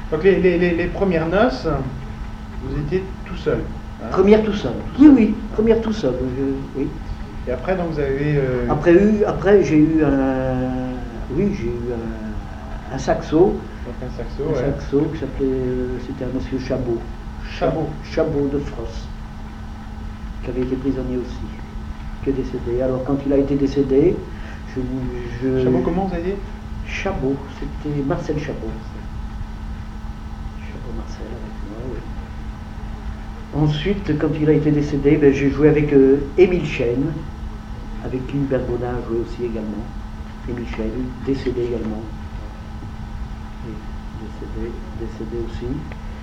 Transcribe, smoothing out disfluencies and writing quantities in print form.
Donc les premières noces, vous étiez tout seul. Hein? Première tout seul. Oui, première tout seul. Oui. Et après, donc vous avez. Après, j'ai eu un saxo. Donc un saxo. Un saxo qui s'appelait. C'était un monsieur Chabot. Chabot de Fros, qui avait été prisonnier aussi, qui est décédé. Alors quand il a été décédé, Chabot, comment vous avez dit? Chabot, c'était Marcel Chabot. Chabot Marcel avec moi, oui. Ensuite, quand il a été décédé, j'ai joué avec Émile Chêne, avec qui Hubert Baudin a joué aussi également. Émile Chêne, décédé également. Décédé aussi.